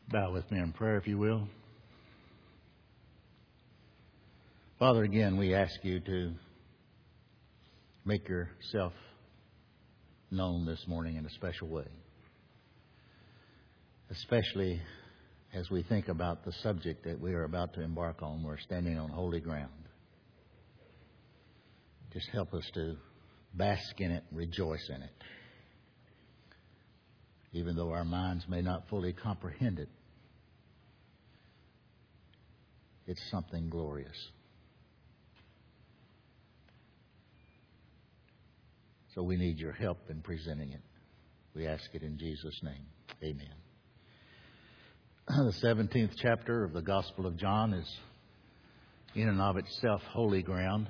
Bow with me in prayer, if you will. Father, again, we ask you to make yourself known this morning in a special way, especially as we think about the subject that we are about to embark on. We're standing on holy ground. Just help us to bask in it, rejoice in it, even though our minds may not fully comprehend it. It's something glorious. So we need your help in presenting it. We ask it in Jesus' name. Amen. The 17th chapter of the Gospel of John is in and of itself holy ground.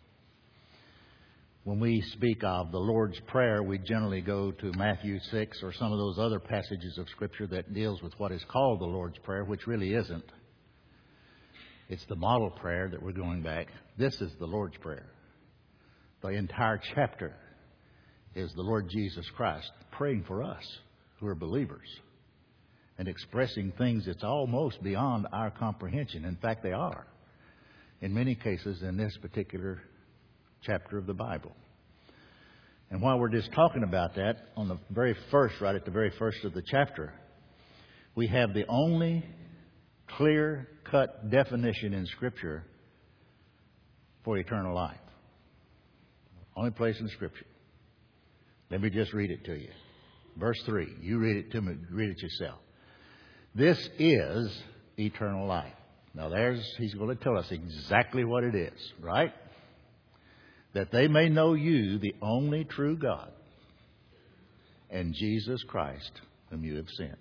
When we speak of the Lord's Prayer, we generally go to Matthew 6 or some of those other passages of Scripture that deals with what is called the Lord's Prayer, which really isn't. It's the model prayer that we're going back. This is the Lord's Prayer. The entire chapter is the Lord Jesus Christ praying for us who are believers and expressing things that's almost beyond our comprehension. In fact, they are, in many cases, in this particular chapter of the Bible. And while we're just talking about that, on the very first, right at the very first of the chapter, we have the only clear-cut definition in Scripture for eternal life. Only place in Scripture. Let me just read it to you. Verse 3. You read it to me. Read it yourself. This is eternal life. Now he's going to tell us exactly what it is, right? That they may know you, the only true God, and Jesus Christ, whom you have sent.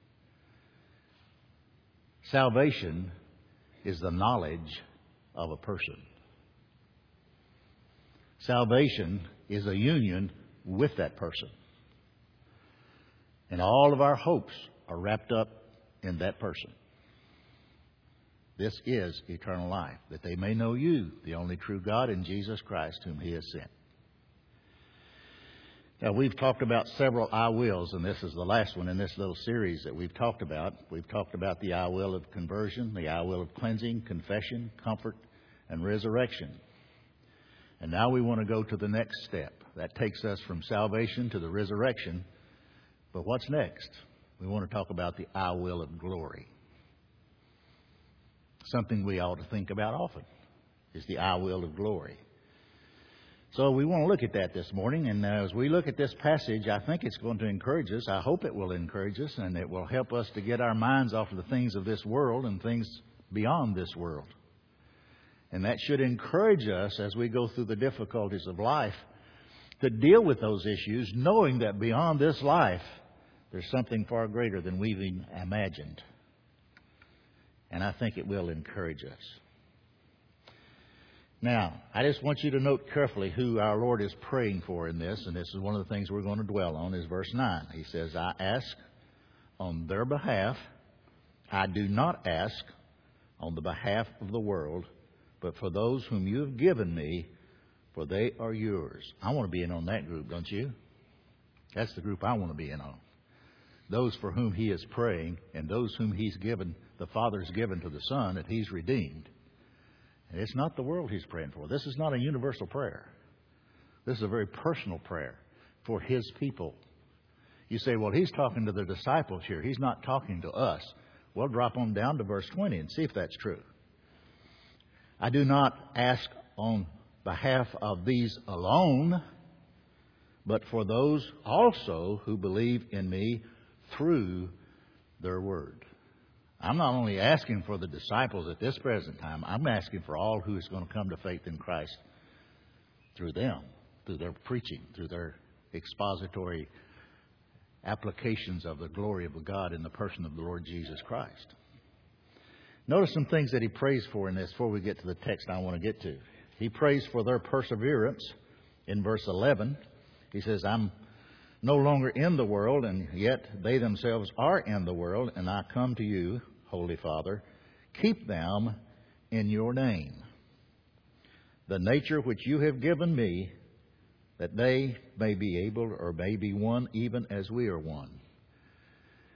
Salvation is the knowledge of a person. Salvation is a union with that person. And all of our hopes are wrapped up in that person. This is eternal life, that they may know you, the only true God, and Jesus Christ, whom He has sent. Now, we've talked about several I wills, and this is the last one in this little series that we've talked about. We've talked about the I will of conversion, the I will of cleansing, confession, comfort, and resurrection. And now we want to go to the next step. That takes us from salvation to the resurrection. But what's next? We want to talk about the I will of glory. Something we ought to think about often is the I will of glory. So we want to look at that this morning. And as we look at this passage, I think it's going to encourage us. I hope it will encourage us, and it will help us to get our minds off of the things of this world and things beyond this world. And that should encourage us as we go through the difficulties of life to deal with those issues, knowing that beyond this life, there's something far greater than we've even imagined. And I think it will encourage us. Now, I just want you to note carefully who our Lord is praying for in this, and this is one of the things we're going to dwell on, is verse 9. He says, I ask on their behalf. I do not ask on the behalf of the world, but for those whom you have given me, for they are yours. I want to be in on that group, don't you? That's the group I want to be in on. Those for whom He is praying, and those whom He's given, the Father's given to the Son, that He's redeemed. And it's not the world He's praying for. This is not a universal prayer. This is a very personal prayer for His people. You say, well, He's talking to the disciples here. He's not talking to us. Well, drop on down to verse 20 and see if that's true. I do not ask on behalf of these alone, but for those also who believe in me through their word. I'm not only asking for the disciples at this present time, I'm asking for all who is going to come to faith in Christ through them, through their preaching, through their expository applications of the glory of God in the person of the Lord Jesus Christ. Notice some things that He prays for in this before we get to the text I want to get to. He prays for their perseverance in verse 11. He says, I'm no longer in the world, and yet they themselves are in the world, and I come to you, Holy Father. Keep them in your name, the nature which you have given me, that they may be able or may be one even as we are one.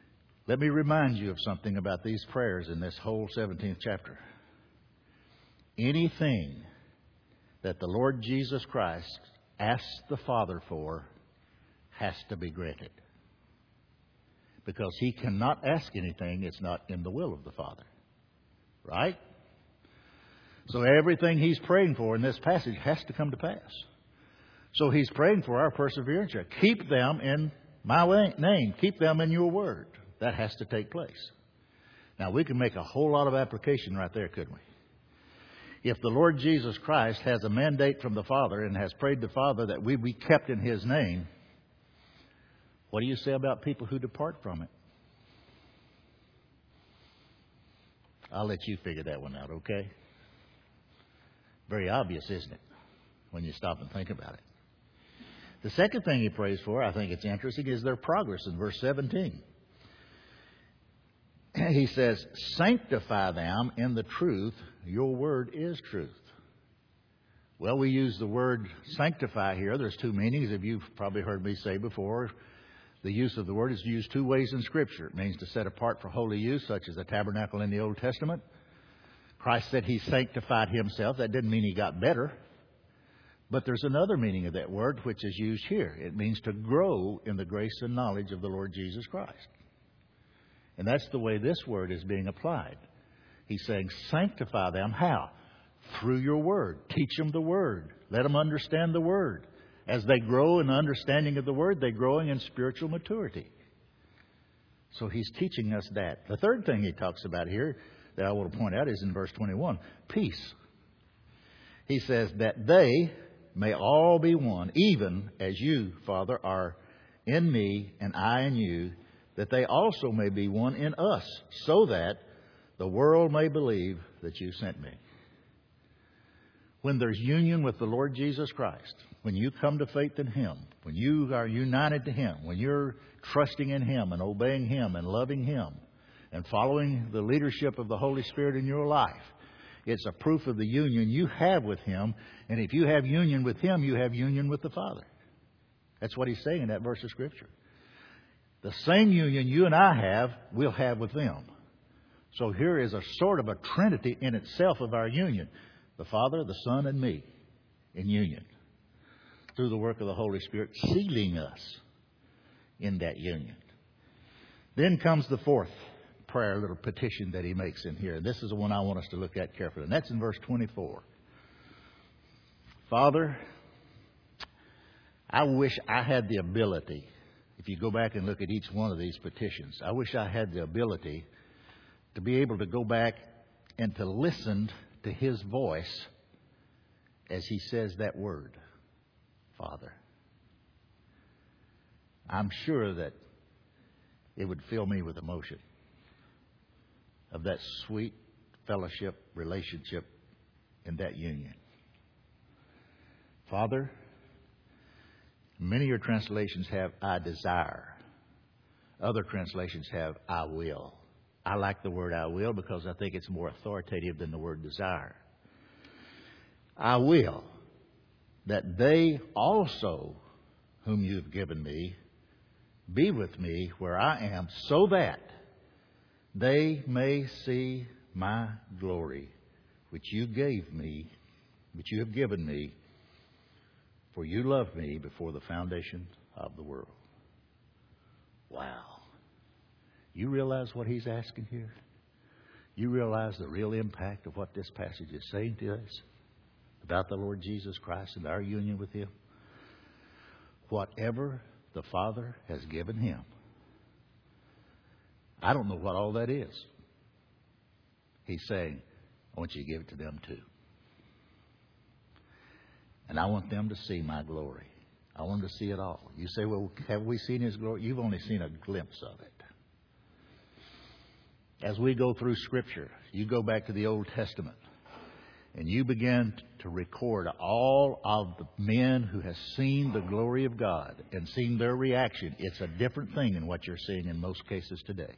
Let me remind you of something about these prayers in this whole 17th chapter. Anything that the Lord Jesus Christ asks the Father for has to be granted. Because He cannot ask anything it's not in the will of the Father. Right? So everything He's praying for in this passage has to come to pass. So He's praying for our perseverance. Keep them in my name. Keep them in your word. That has to take place. Now, we can make a whole lot of application right there, couldn't we? If the Lord Jesus Christ has a mandate from the Father and has prayed the Father that we be kept in His name, what do you say about people who depart from it? I'll let you figure that one out, okay? Very obvious, isn't it, when you stop and think about it? The second thing He prays for, I think it's interesting, is their progress in verse 17. He says, sanctify them in the truth. Your word is truth. Well, we use the word sanctify here. There's two meanings. If you've probably heard me say before, the use of the word is used two ways in Scripture. It means to set apart for holy use, such as the tabernacle in the Old Testament. Christ said He sanctified Himself. That didn't mean He got better. But there's another meaning of that word which is used here. It means to grow in the grace and knowledge of the Lord Jesus Christ. And that's the way this word is being applied. He's saying, sanctify them. How? Through your word. Teach them the word. Let them understand the word. As they grow in the understanding of the word, they're growing in spiritual maturity. So He's teaching us that. The third thing He talks about here that I want to point out is in verse 21. Peace. He says that they may all be one, even as you, Father, are in me and I in you, that they also may be one in us, so that the world may believe that you sent me. When there's union with the Lord Jesus Christ, when you come to faith in Him, when you are united to Him, when you're trusting in Him and obeying Him and loving Him and following the leadership of the Holy Spirit in your life, it's a proof of the union you have with Him. And if you have union with Him, you have union with the Father. That's what He's saying in that verse of Scripture. The same union you and I have, we'll have with them. So here is a sort of a trinity in itself of our union. The Father, the Son, and me in union. Through the work of the Holy Spirit, sealing us in that union. Then comes the fourth prayer, little petition that He makes in here. And this is the one I want us to look at carefully. And that's in verse 24. Father, I wish I had the ability. If you go back and look at each one of these petitions, I wish I had the ability to be able to go back and to listen to His voice as He says that word, Father. I'm sure that it would fill me with emotion of that sweet fellowship, relationship, and that union. Father, many of your translations have I desire. Other translations have I will. I like the word I will because I think it's more authoritative than the word desire. I will that they also, whom you have given me, be with me where I am, so that they may see my glory, which you gave me, which you have given me, for you loved me before the foundation of the world. Wow. You realize what He's asking here? You realize the real impact of what this passage is saying to us about the Lord Jesus Christ and our union with Him? Whatever the Father has given Him, I don't know what all that is. He's saying, I want you to give it to them too. And I want them to see my glory. I want them to see it all. You say, well, have we seen His glory? You've only seen a glimpse of it. As we go through Scripture, you go back to the Old Testament, and you begin to record all of the men who have seen the glory of God and seen their reaction. It's a different thing than what you're seeing in most cases today.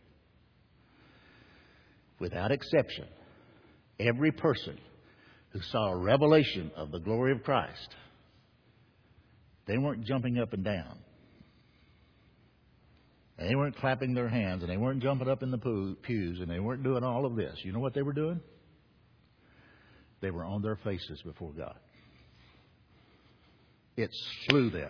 Without exception, every person who saw a revelation of the glory of Christ, they weren't jumping up and down. And they weren't clapping their hands, and they weren't jumping up in the pews, and they weren't doing all of this. You know what they were doing? They were on their faces before God. It slew them.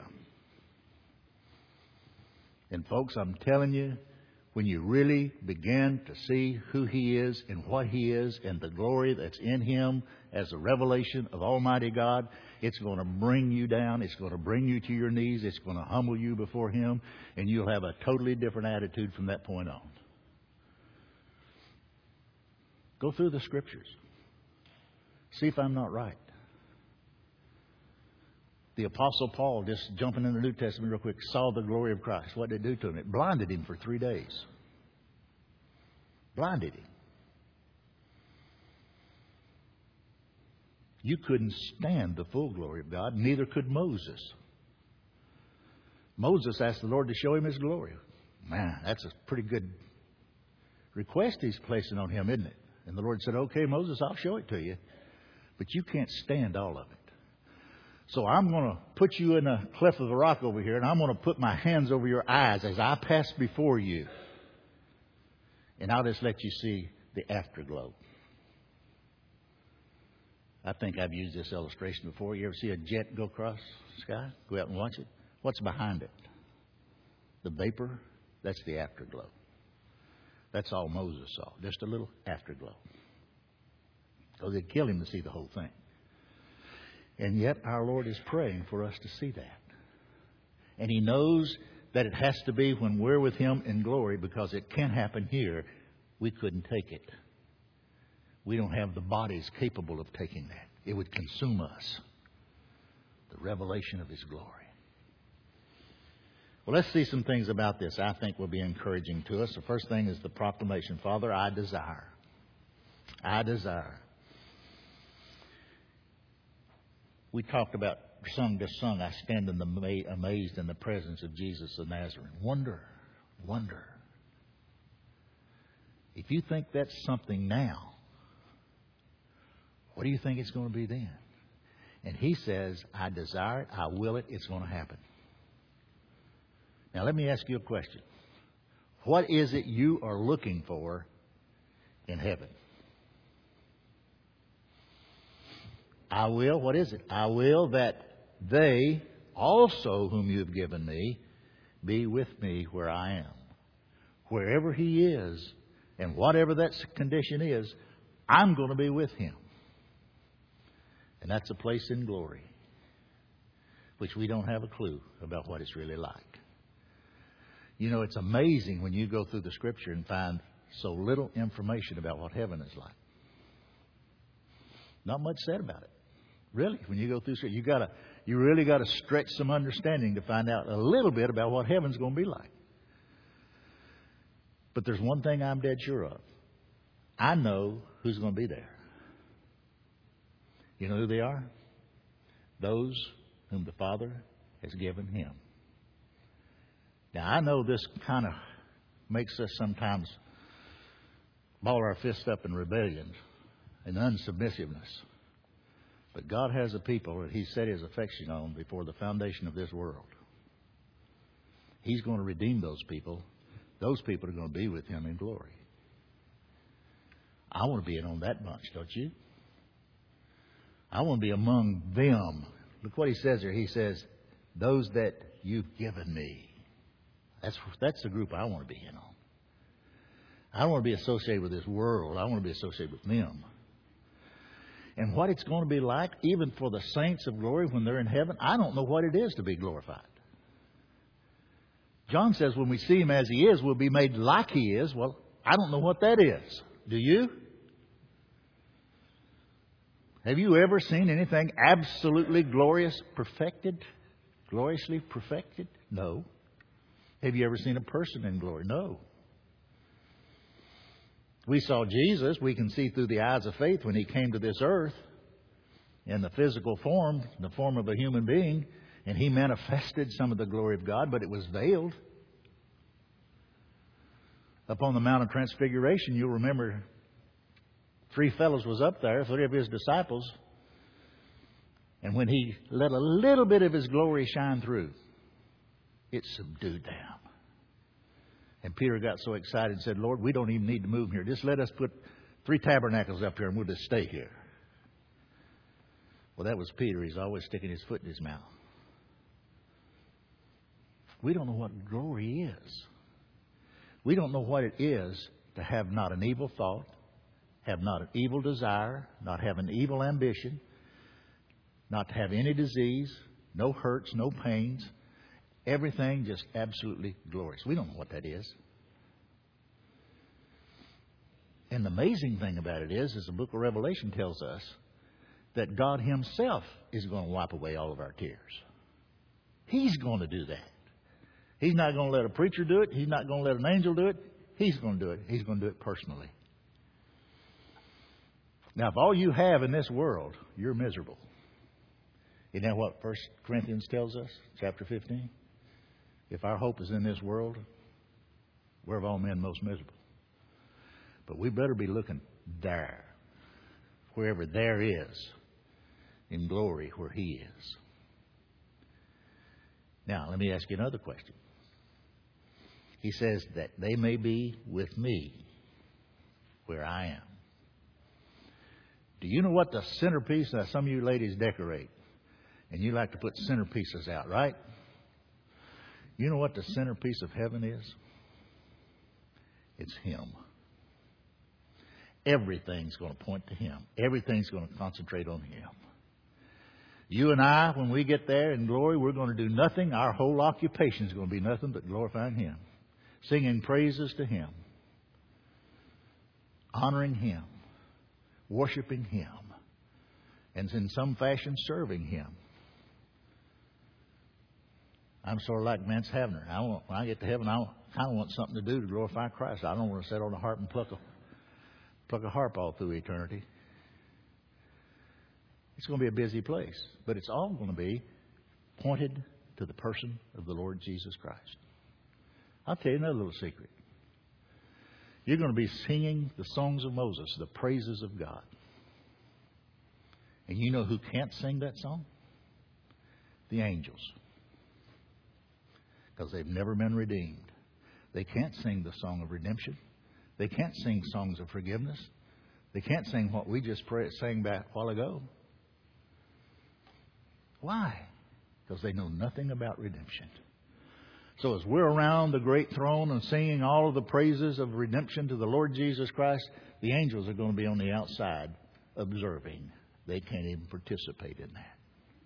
And folks, I'm telling you, when you really begin to see who He is and what He is and the glory that's in Him as a revelation of Almighty God, it's going to bring you down. It's going to bring you to your knees. It's going to humble you before Him. And you'll have a totally different attitude from that point on. Go through the Scriptures. See if I'm not right. The Apostle Paul, just jumping in the New Testament real quick, saw the glory of Christ. What did it do to him? It blinded him for 3 days. Blinded him. You couldn't stand the full glory of God. Neither could Moses. Moses asked the Lord to show him His glory. Man, that's a pretty good request He's placing on him, isn't it? And the Lord said, okay, Moses, I'll show it to you. But you can't stand all of it. So I'm going to put you in a cleft of the rock over here, and I'm going to put my hands over your eyes as I pass before you. And I'll just let you see the afterglow. I think I've used this illustration before. You ever see a jet go across the sky? Go out and watch it. What's behind it? The vapor? That's the afterglow. That's all Moses saw. Just a little afterglow. Because it'd kill him to see the whole thing. And yet our Lord is praying for us to see that. And He knows that it has to be when we're with Him in glory, because it can't happen here. We couldn't take it. We don't have the bodies capable of taking that. It would consume us. The revelation of His glory. Well, let's see some things about this I think will be encouraging to us. The first thing is the proclamation. Father, I desire. I desire. We talked about, just sung, I stand amazed in the presence of Jesus the Nazarene. Wonder. If you think that's something now, what do you think it's going to be then? And He says, I desire it, I will it, it's going to happen. Now let me ask you a question. What is it you are looking for in heaven? I will, what is it? I will that they also whom you have given me be with me where I am. Wherever He is and whatever that condition is, I'm going to be with Him. And that's a place in glory, which we don't have a clue about what it's really like. You know, it's amazing when you go through the Scripture and find so little information about what heaven is like. Not much said about it. Really, when you go through Scripture, you really got to stretch some understanding to find out a little bit about what heaven's going to be like. But there's one thing I'm dead sure of. I know who's going to be there. You know who they are? Those whom the Father has given Him. Now, I know this kind of makes us sometimes ball our fists up in rebellion and unsubmissiveness. But God has a people that He set His affection on before the foundation of this world. He's going to redeem those people. Those people are going to be with Him in glory. I want to be in on that bunch, don't you? I want to be among them. Look what He says here. He says, those that you've given me. That's the group I want to be in on. I don't want to be associated with this world. I want to be associated with them. And what it's going to be like, even for the saints of glory when they're in heaven, I don't know what it is to be glorified. John says when we see Him as He is, we'll be made like He is. Well, I don't know what that is. Do you? Have you ever seen anything absolutely glorious, perfected? Gloriously perfected? No. Have you ever seen a person in glory? No. We saw Jesus, we can see through the eyes of faith when He came to this earth in the physical form, the form of a human being, and He manifested some of the glory of God, but it was veiled. Upon the Mount of Transfiguration, you'll remember 3 fellows was up there, 3 of His disciples, and when He let a little bit of His glory shine through, it subdued them. And Peter got so excited and said, Lord, we don't even need to move here. Just let us put 3 tabernacles up here and we'll just stay here. Well, that was Peter. He's always sticking his foot in his mouth. We don't know what glory is. We don't know what it is to have not an evil thought, have not an evil desire, not have an evil ambition, not to have any disease, no hurts, no pains, everything just absolutely glorious. We don't know what that is. And the amazing thing about it is the book of Revelation tells us that God Himself is going to wipe away all of our tears. He's going to do that. He's not going to let a preacher do it. He's not going to let an angel do it. He's going to do it. He's going to do it personally. Now, if all you have in this world, you're miserable. Isn't that what 1 Corinthians tells us, chapter 15? If our hope is in this world, we're of all men most miserable. But we better be looking there, wherever there is, in glory where He is. Now, let me ask you another question. He says that they may be with me where I am. Do you know what the centerpiece? Now, some of you ladies decorate, and you like to put centerpieces out, right? You know what the centerpiece of heaven is? It's Him. Everything's going to point to Him. Everything's going to concentrate on Him. You and I, when we get there in glory, we're going to do nothing. Our whole occupation is going to be nothing but glorifying Him. Singing praises to Him. Honoring Him. Worshiping Him. And in some fashion serving Him. I'm sort of like Mance Havner. When I get to heaven, I kind of want something to do to glorify Christ. I don't want to sit on a harp and pluck a harp all through eternity. It's going to be a busy place, but it's all going to be pointed to the person of the Lord Jesus Christ. I'll tell you another little secret. You're going to be singing the songs of Moses, the praises of God. And you know who can't sing that song? The angels. Because they've never been redeemed. They can't sing the song of redemption. They can't sing songs of forgiveness. They can't sing what we just sang back a while ago. Why? Because they know nothing about redemption. So as we're around the great throne and singing all of the praises of redemption to the Lord Jesus Christ, the angels are going to be on the outside observing. They can't even participate in that.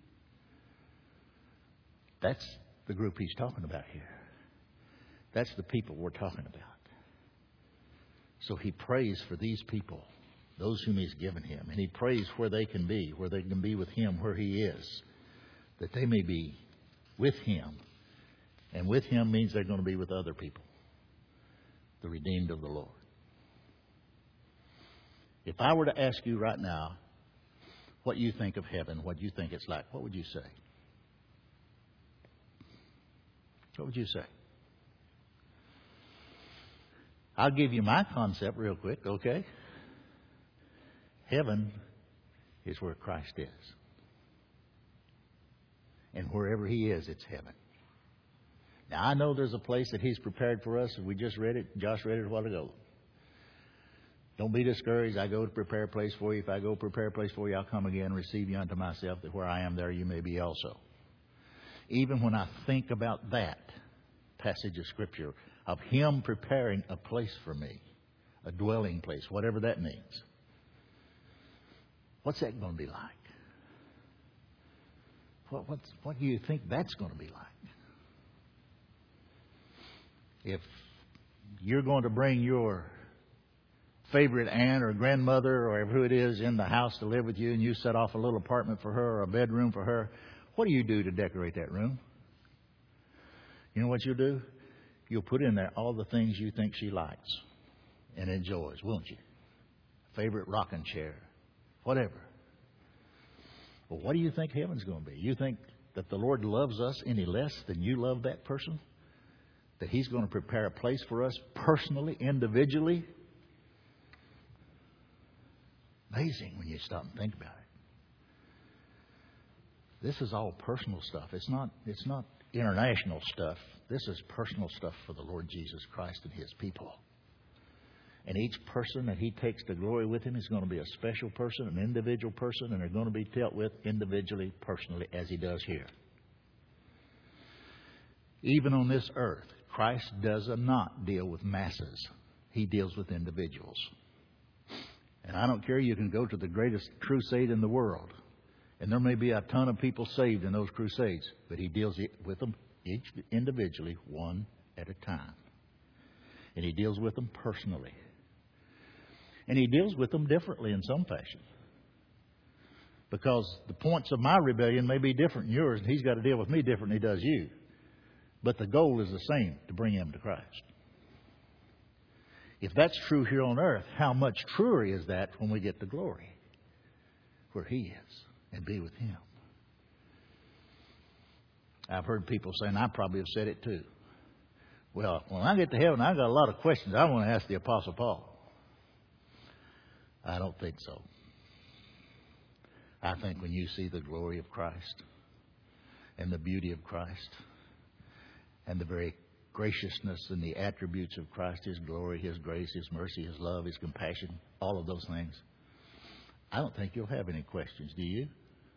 That's the group He's talking about here. That's the people we're talking about. So He prays for these people, those whom He's given Him. And He prays where they can be with Him where He is, that they may be with Him. And with Him means they're going to be with other people, the redeemed of the Lord. If I were to ask you right now what you think of heaven, what you think it's like, what would you say? What would you say? I'll give you my concept real quick, okay? Heaven is where Christ is. And wherever He is, it's heaven. Now, I know there's a place that He's prepared for us, and we just read it. Josh read it a while ago. Don't be discouraged. I go to prepare a place for you. If I go prepare a place for you, I'll come again and receive you unto myself, that where I am, there you may be also. Even when I think about that passage of Scripture, of Him preparing a place for me, a dwelling place, whatever that means, what's that going to be like? What do you think that's going to be like? If you're going to bring your favorite aunt or grandmother or who it is in the house to live with you, and you set off a little apartment for her or a bedroom for her, what do you do to decorate that room? You know what you'll do? You'll put in there all the things you think she likes and enjoys, won't you? Favorite rocking chair, whatever. Well, what do you think heaven's going to be? You think that the Lord loves us any less than you love that person? That He's going to prepare a place for us personally, individually? Amazing when you stop and think about it. This is all personal stuff. It's not international stuff This is personal stuff for the Lord Jesus Christ and His people. And each person that He takes to glory with Him is going to be a special person, an individual person, and they're going to be dealt with individually, personally, as He does here. Even on this earth, Christ does not deal with masses. He deals with individuals. And I don't care, you can go to the greatest crusade in the world, and there may be a ton of people saved in those crusades, but He deals with them each individually, one at a time. And He deals with them personally. And He deals with them differently in some fashion. Because the points of my rebellion may be different than yours, and He's got to deal with me different than He does you. But the goal is the same, to bring them to Christ. If that's true here on earth, how much truer is that when we get to glory, where He is, and be with Him? I've heard people saying, I probably have said it too. Well, when I get to heaven, I've got a lot of questions I want to ask the Apostle Paul. I don't think so. I think when you see the glory of Christ and the beauty of Christ and the very graciousness and the attributes of Christ, His glory, His grace, His mercy, His love, His compassion, all of those things, I don't think you'll have any questions, do you?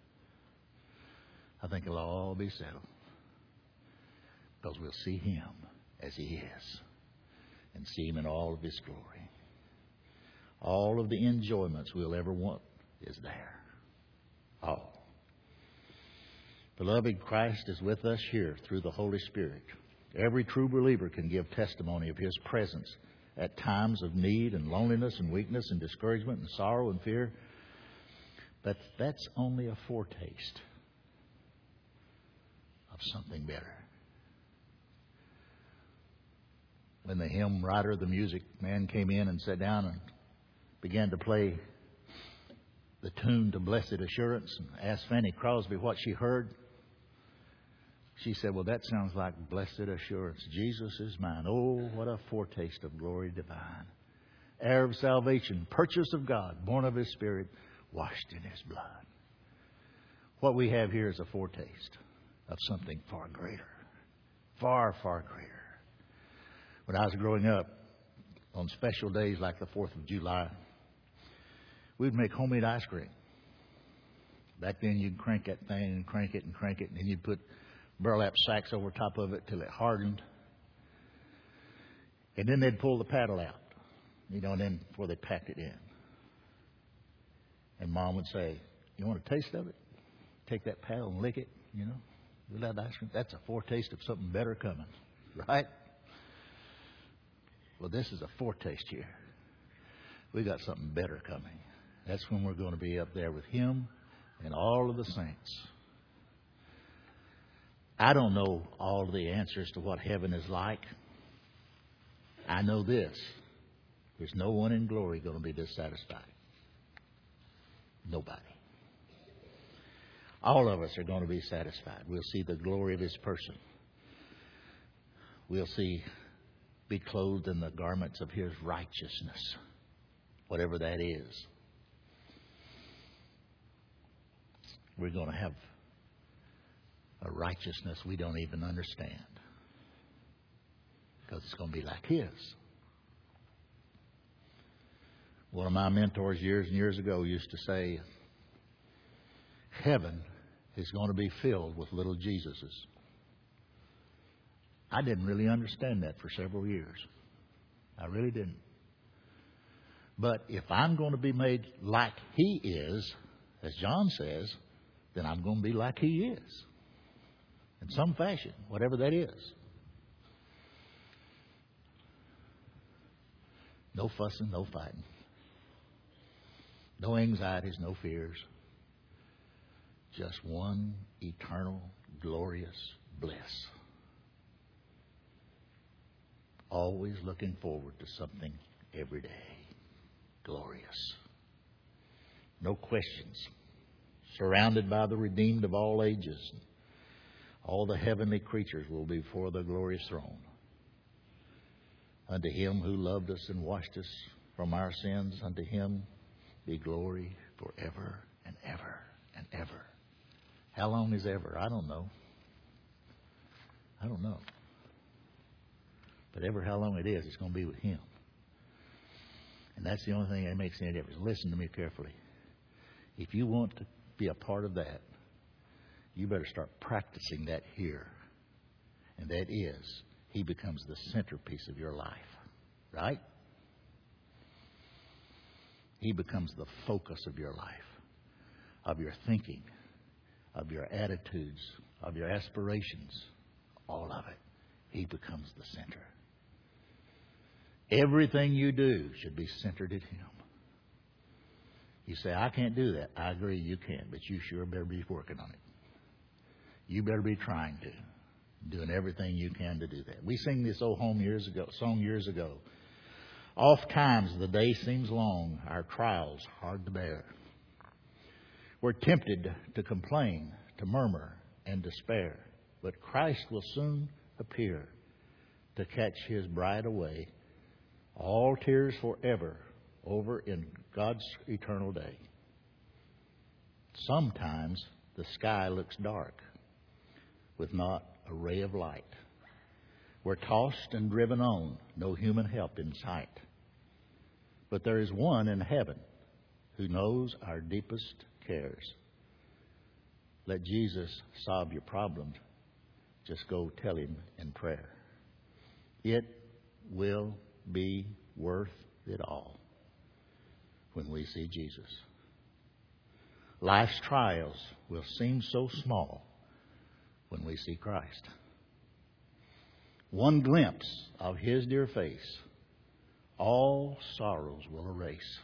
I think it'll all be settled. Because we'll see Him as He is and see Him in all of His glory. All of the enjoyments we'll ever want is there. All. Beloved, Christ is with us here through the Holy Spirit. Every true believer can give testimony of His presence at times of need and loneliness and weakness and discouragement and sorrow and fear. But that's only a foretaste of something better. When the hymn writer, the music man, came in and sat down and began to play the tune to Blessed Assurance and asked Fanny Crosby what she heard, she said, well, that sounds like blessed assurance. Jesus is mine. Oh, what a foretaste of glory divine. Heir of salvation, purchase of God, born of His Spirit, washed in His blood. What we have here is a foretaste of something far greater. Far, far greater. When I was growing up, on special days like the 4th of July, we'd make homemade ice cream. Back then, you'd crank that thing and crank it, and then you'd put burlap sacks over top of it till it hardened. And then they'd pull the paddle out, and then before they packed it in. And Mom would say, you want a taste of it? Take that paddle and lick it, You love ice cream. That's a foretaste of something better coming, right? Well, this is a foretaste here. We got something better coming. That's when we're going to be up there with Him and all of the saints. I don't know all of the answers to what heaven is like. I know this. There's no one in glory going to be dissatisfied. Nobody. All of us are going to be satisfied. We'll see the glory of His person. We'll be clothed in the garments of His righteousness, whatever that is. We're going to have a righteousness we don't even understand, because it's going to be like His. One of my mentors years and years ago used to say, heaven is going to be filled with little Jesuses. I didn't really understand that for several years. I really didn't. But if I'm going to be made like He is, as John says, then I'm going to be like He is. In some fashion, whatever that is. No fussing, no fighting. No anxieties, no fears. Just one eternal, glorious bliss. Always looking forward to something every day. Glorious. No questions. Surrounded by the redeemed of all ages. All the heavenly creatures will be before the glorious throne. Unto Him who loved us and washed us from our sins, unto Him be glory forever and ever and ever. How long is ever? I don't know. But ever how long it is, it's going to be with Him. And that's the only thing that makes any difference. Listen to me carefully. If you want to be a part of that, you better start practicing that here. And that is, He becomes the centerpiece of your life. Right? He becomes the focus of your life, of your thinking, of your attitudes, of your aspirations, all of it. He becomes the center. Everything you do should be centered at Him. You say, I can't do that. I agree you can't, but you sure better be working on it. You better be trying to, doing everything you can to do that. We sing this old song years ago. Oft times the day seems long, our trials hard to bear. We're tempted to complain, to murmur, and despair. But Christ will soon appear to catch His bride away. All tears forever over in God's eternal day. Sometimes the sky looks dark with not a ray of light. We're tossed and driven on, no human help in sight. But there is one in heaven who knows our deepest cares. Let Jesus solve your problems. Just go tell Him in prayer. It will be worth it all when we see Jesus. Life's trials will seem so small when we see Christ. One glimpse of His dear face, all sorrows will erase.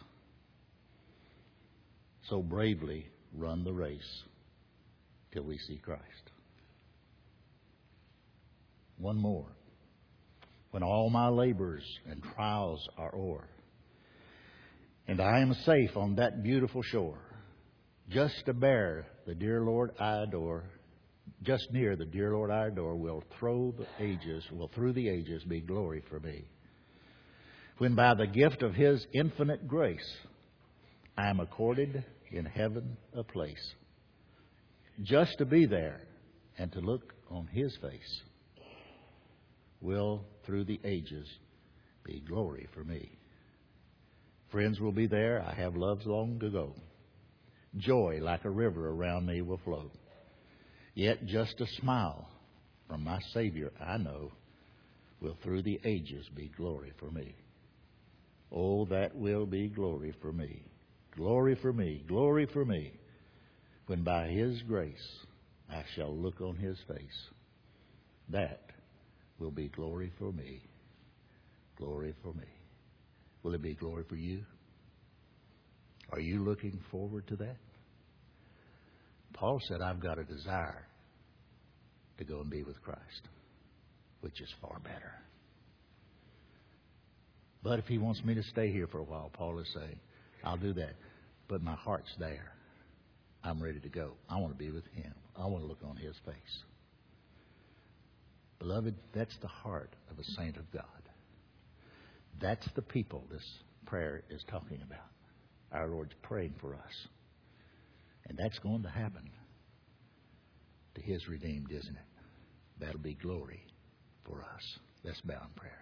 So bravely run the race till we see Christ. One more. When all my labors and trials are o'er, and I am safe on that beautiful shore, just to bear the dear Lord I adore, just near the dear Lord I adore, will through the ages be glory for me. When by the gift of His infinite grace I am accorded in heaven a place, just to be there and to look on His face will through the ages be glory for me. Friends will be there I have loved long ago. Joy like a river around me will flow. Yet just a smile from my Savior I know will through the ages be glory for me. Oh, that will be glory for me. Glory for me, glory for me, when by His grace I shall look on His face. That will be glory for me. Glory for me. Will it be glory for you? Are you looking forward to that? Paul said, I've got a desire to go and be with Christ, which is far better. But if He wants me to stay here for a while, Paul is saying, I'll do that. But my heart's there. I'm ready to go. I want to be with Him. I want to look on His face. Beloved, that's the heart of a saint of God. That's the people this prayer is talking about. Our Lord's praying for us. And that's going to happen to His redeemed, isn't it? That'll be glory for us. Let's bow in prayer.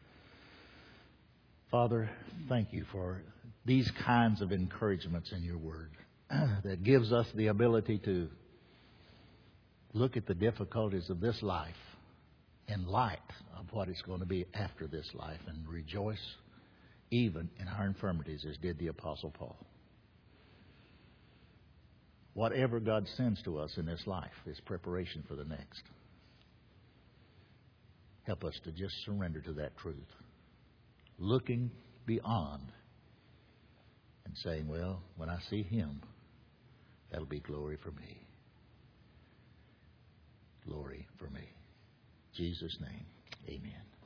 Father, thank You for these kinds of encouragements in Your Word that gives us the ability to look at the difficulties of this life in light of what it's going to be after this life and rejoice even in our infirmities as did the Apostle Paul. Whatever God sends to us in this life is preparation for the next. Help us to just surrender to that truth. Looking beyond and saying, well, when I see Him, that'll be glory for me. Glory for me. In Jesus' name, amen.